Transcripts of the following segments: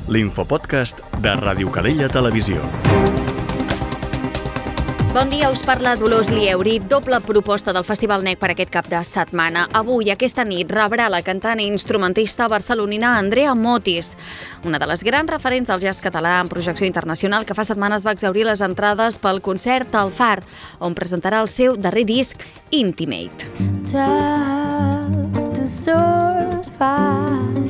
l'infopodcast de Ràdio Calella Televisió. Bon dia, us parla Dolors Lieuri. Doble proposta del Festival NEC per aquest cap de setmana. Avui, aquesta nit, rebrà la cantant i instrumentista barcelonina Andrea Motis, una de les grans referents del jazz català en projecció internacional, que fa setmanes va exhaurir les entrades pel concert al Far, on presentarà el seu darrer disc, Intimate. Tough to survive.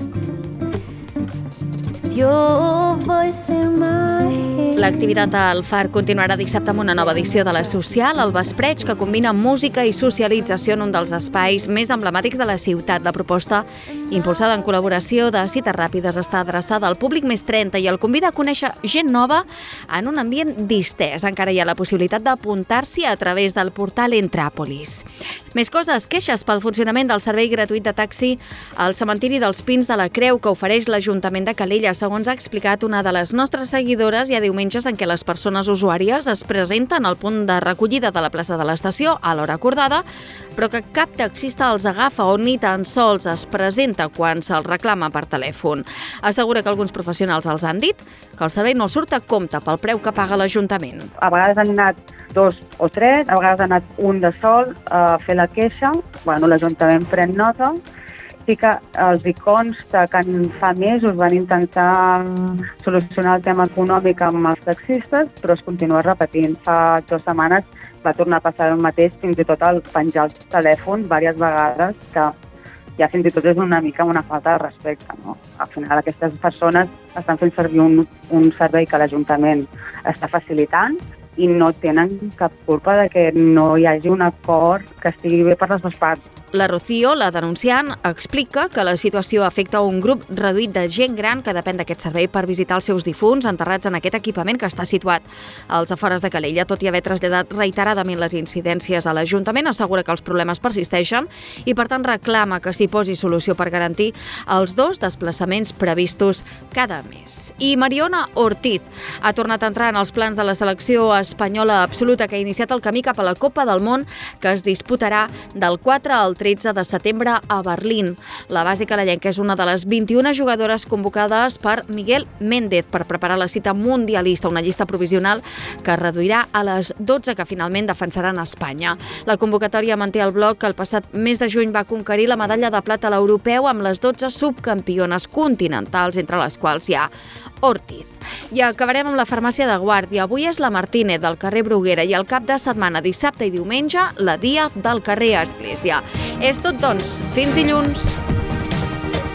Your voice in my head. L'activitat al Far continuarà dissabte amb una nova edició de La Social, el Vespreig, que combina música i socialització en un dels espais més emblemàtics de la ciutat. La proposta, impulsada en col·laboració de Cites Ràpides, està adreçada al públic més 30 i el convida a conèixer gent nova en un ambient distès. Encara hi ha la possibilitat d'apuntar-s'hi a través del portal Entràpolis. Més coses, queixes pel funcionament del servei gratuït de taxi al cementiri dels Pins de la Creu que ofereix l'Ajuntament de Calella. Segons ha explicat una de les nostres seguidores, hi ha diumenges en què les persones usuàries es presenten al punt de recollida de la plaça de l'estació a l'hora acordada, però que cap taxista els agafa o ni tan sols es presenta quan se'ls reclama per telèfon. Assegura que alguns professionals els han dit que el servei no surt a compte pel preu que paga l'Ajuntament. A vegades han anat 2 o 3, a vegades ha anat un de sol a fer la queixa. L'Ajuntament pren nota. Sí que els hi consta que fa mesos van intentar solucionar el tema econòmic amb els taxistes, però es continua repetint. Fa 2 setmanes va tornar a passar el mateix, fins i tot el penjar el telèfon diverses vegades, que ja fins i tot és una mica una falta de respecte, no? Al final aquestes persones estan fent servir un servei que l'Ajuntament està facilitant i no tenen cap culpa de que no hi hagi un acord que estigui bé per les dues parts. La Rocío, la denunciant, explica que la situació afecta un grup reduït de gent gran que depèn d'aquest servei per visitar els seus difunts enterrats en aquest equipament que està situat als afores de Calella. Tot i haver traslladat reiteradament les incidències a l'Ajuntament, assegura que els problemes persisteixen i, per tant, reclama que s'hi posi solució per garantir els 2 desplaçaments previstos cada mes. I Mariona Ortiz ha tornat a entrar en els plans de la selecció espanyola absoluta, que ha iniciat el camí cap a la Copa del Món, que es disputarà del 4 al 13 de setembre a Berlín. La base calellenca és una de les 21 jugadores convocades per Miguel Méndez per preparar la cita mundialista, una llista provisional que es reduirà a les 12 que finalment defensaran Espanya. La convocatòria manté el bloc que el passat mes de juny va conquerir la medalla de plata a l'europeu amb les 12 subcampiones continentals, entre les quals hi ha Ortiz. I acabarem amb la farmàcia de Guàrdia. Avui és la Martínez del carrer Bruguera i el cap de setmana, dissabte i diumenge, la Dia del carrer Església. És tot, doncs. Fins dilluns.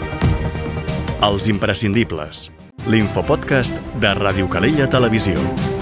Els imprescindibles. L'infopodcast de Ràdio Calella Televisió.